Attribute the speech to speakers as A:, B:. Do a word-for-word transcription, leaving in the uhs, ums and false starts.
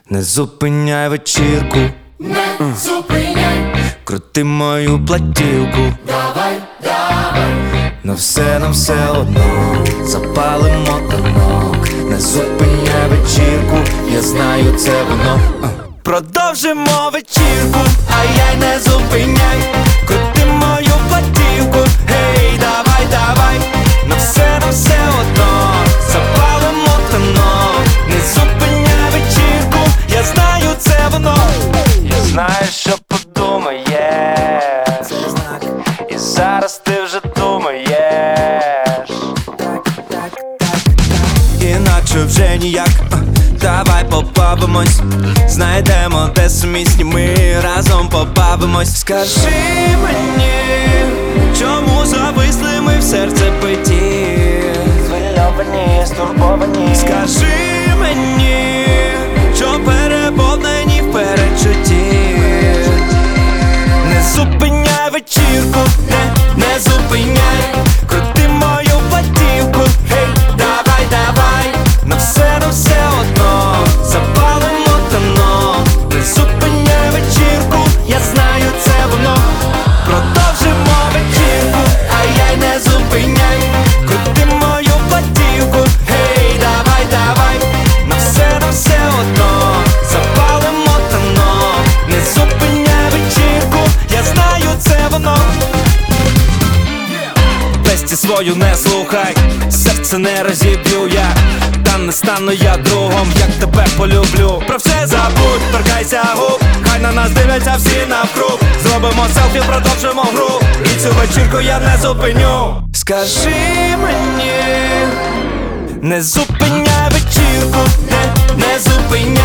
A: Не зупиняй вечірку,
B: Не зупиняй,
A: крути мою платівку.
B: давай, давай,
A: На все, на все одно запалимо танок. Не зупиняй вечірку, я знаю, це воно. А. Продовжимо вечірку, ай-яй, не зупиняй, крути мою платівку. Гей, давай, давай, на все, на все одно запалимо танок. Не зупиняй вечірку, я знаю, це воно. Я знаю, що подумаєш, це знак. І зараз ти вже думаєш, так, так, так, так. Інакше вже ніяк. Давай побавимось, знайдемо де сумісні, ми разом побавимось. Скажи мені, чому зависли ми в серцебитті? Звильовані, стурбовані. Скажи мені, що переповнені в передчутті. Не зупиняй вечірку, не, не зупиняй, крути мою платівку. Гей, давай, давай, на все, на все одно запалимо танок. Не зупиняй вечірку, я знаю, це воно. Продовжимо вечірку, ай-яй, не зупиняй, крути мою платівку. Гей, давай, давай, на все, на все одно запалимо танок. Не зупиняй вечірку, я знаю, це воно. Песті свою не слухай, серце не розіб'ю я. Та не стану я другом, як тебе полюблю. Про все забудь, торкайся губ, хай на нас дивляться всі навкруг. Зробимо селфі, продовжимо гру, і цю вечірку я не зупиню. Скажи мені, не зупиняй вечірку, не, не зупиняй.